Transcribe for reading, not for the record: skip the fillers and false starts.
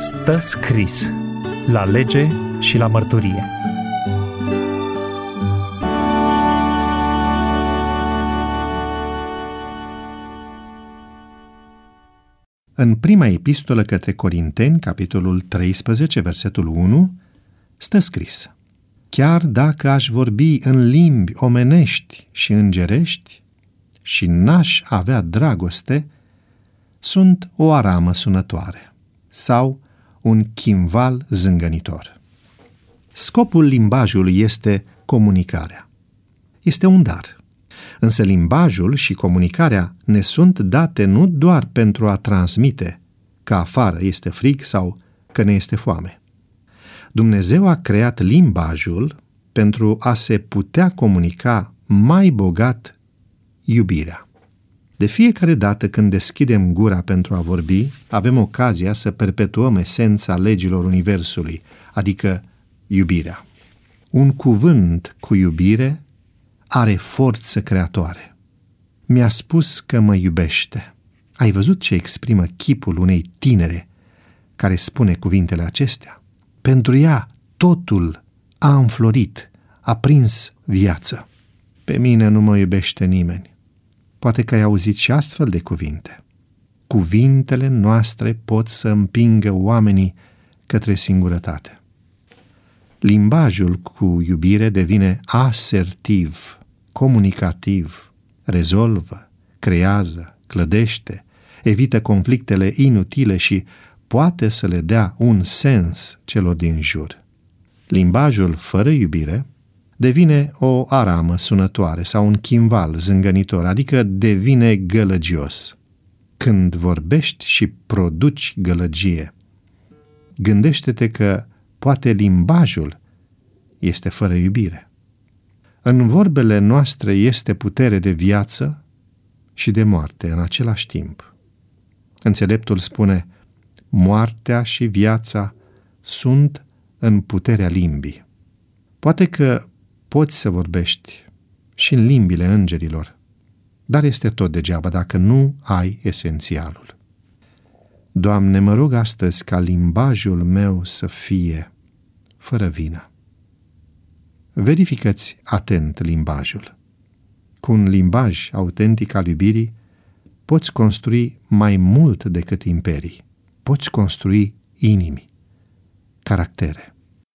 Stă scris la lege și la mărturie. În prima epistolă către Corinteni, capitolul 13, versetul 1, stă scris: chiar dacă aș vorbi în limbi omenești și îngerești și n-aș avea dragoste, sunt o aramă sunătoare sau un chimval zângănitor. Scopul limbajului este comunicarea. Este un dar. Însă limbajul și comunicarea ne sunt date nu doar pentru a transmite că afară este frig sau că ne este foame. Dumnezeu a creat limbajul pentru a se putea comunica mai bogat iubirea. De fiecare dată când deschidem gura pentru a vorbi, avem ocazia să perpetuăm esența legilor Universului, adică iubirea. Un cuvânt cu iubire are forță creatoare. Mi-a spus că mă iubește. Ai văzut ce exprimă chipul unei tinere care spune cuvintele acestea? Pentru ea totul a înflorit, a prins viață. Pe mine nu mă iubește nimeni. Poate că ai auzit și astfel de cuvinte. Cuvintele noastre pot să împingă oamenii către singurătate. Limbajul cu iubire devine asertiv, comunicativ, rezolvă, creează, clădește, evită conflictele inutile și poate să le dea un sens celor din jur. Limbajul fără iubire devine o aramă sunătoare sau un chimval zângănitor, adică devine gălăgios. Când vorbești și produci gălăgie, gândește-te că poate limbajul este fără iubire. În vorbele noastre este putere de viață și de moarte în același timp. Înțeleptul spune: moartea și viața sunt în puterea limbii. Poate că poți să vorbești și în limbile îngerilor, dar este tot degeaba dacă nu ai esențialul. Doamne, mă rog astăzi ca limbajul meu să fie fără vină. Verifică-ți atent limbajul. Cu un limbaj autentic al iubirii poți construi mai mult decât imperii. Poți construi inimi, caractere.